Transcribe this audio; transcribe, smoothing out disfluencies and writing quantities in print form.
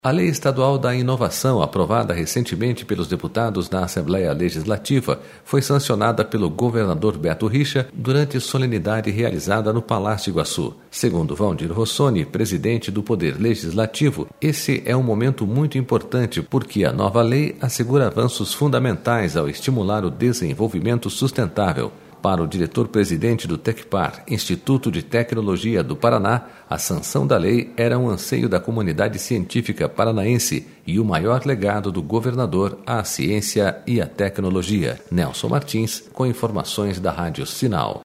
A Lei Estadual da Inovação, aprovada recentemente pelos deputados na Assembleia Legislativa, foi sancionada pelo governador Beto Richa durante solenidade realizada no Palácio Iguaçu. Segundo Valdir Rossoni, presidente do Poder Legislativo, esse é um momento muito importante porque a nova lei assegura avanços fundamentais ao estimular o desenvolvimento sustentável. Para o diretor-presidente do Tecpar, Instituto de Tecnologia do Paraná, a sanção da lei era um anseio da comunidade científica paranaense e o maior legado do governador à ciência e à tecnologia. Nelson Martins, com informações da Rádio Sinal.